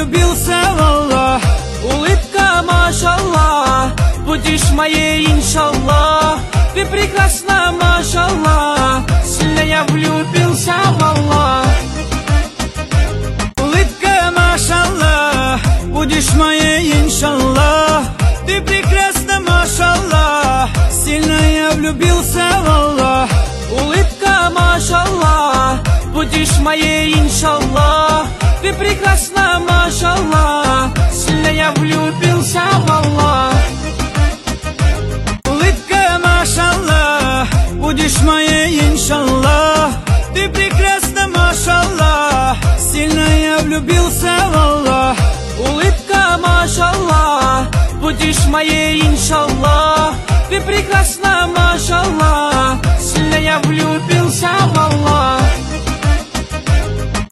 влюбился в Аллах. Улыбка, машаллах, будешь моей, иншаллах. Ты прекрасна, машаллах, сильно я влюбился в Аллах. Улыбка, машаллах, будешь моей, иншаллах. Ты прекрасна, машаллах, сильно я влюбился в Аллах. Улыбка, машаллах, будешь моей, иншаллах. Ты прекрасна, машаллах, сильно я влюбился в Аллах. Улыбка, машаллах, будешь моей, иншаллах. Ты прекрасна, машаллах, сильно я влюбился в Аллах. Улыбка, машаллах, будешь моей, иншаллах. Ты прекрасна, машаллах, сильно я влюбился в Аллах.